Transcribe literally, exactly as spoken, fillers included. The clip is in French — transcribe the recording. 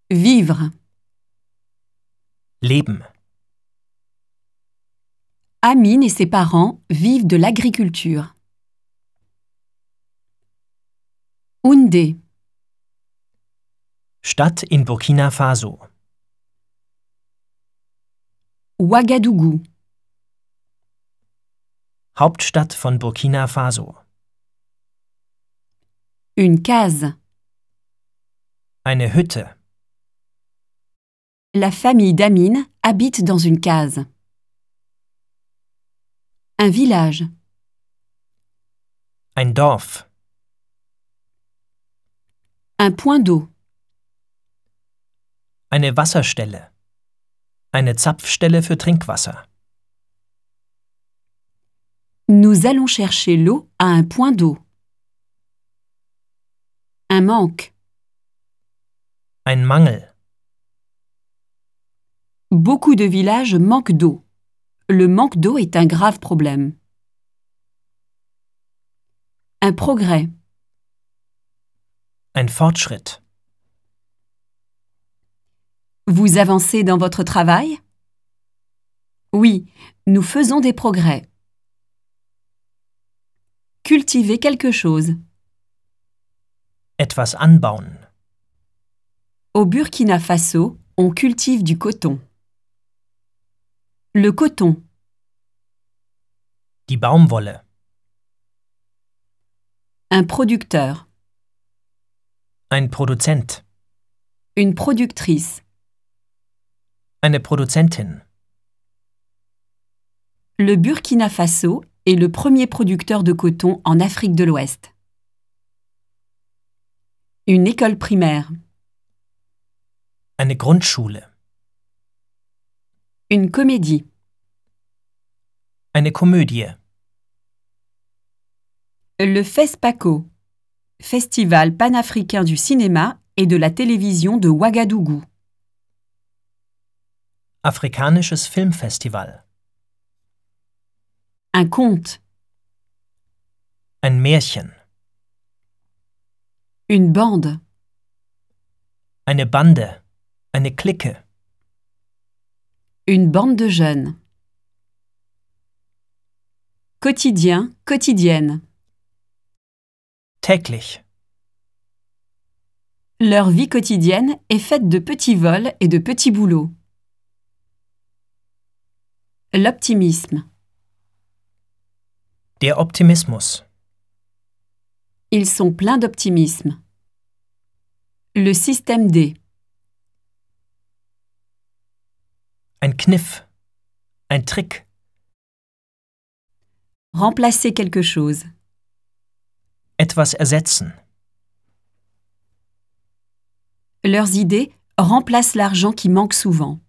Vivre. Leben. Amine et ses parents vivent de l'agriculture. Houndé. Stadt in Burkina Faso. Ouagadougou. Hauptstadt von Burkina Faso. Une case. Eine Hütte. La famille d'Amine habite dans une case. Un village. Ein Dorf. Un point d'eau. Eine Wasserstelle. Eine Zapfstelle für Trinkwasser. Nous allons chercher l'eau à un point d'eau. Un manque. Ein Mangel. Beaucoup de villages manquent d'eau. Le manque d'eau est un grave problème. Un progrès. Ein Fortschritt. Vous avancez dans votre travail? Oui, nous faisons des progrès. Cultiver quelque chose. Etwas anbauen. Au Burkina Faso, on cultive du coton. Le coton. Die Baumwolle. Un producteur. Ein Produzent. Une productrice. Eine Produzentin. Le Burkina Faso est le premier producteur de coton en Afrique de l'Ouest. Une école primaire. Eine Grundschule. Une comédie. Eine Komödie. Le FESPACO, Festival panafricain du cinéma et de la télévision de Ouagadougou. Afrikanisches Filmfestival. Un conte. Ein Märchen. Une bande. Eine Bande. Eine Clique. Une bande de jeunes. Quotidien, quotidienne. Täglich. Leur vie quotidienne est faite de petits vols et de petits boulots. L'optimisme. Der Optimismus. Ils sont pleins d'optimisme. Le système D. Ein Kniff. Ein Trick. Remplacer quelque chose. Etwas ersetzen. Leurs idées remplacent l'argent qui manque souvent.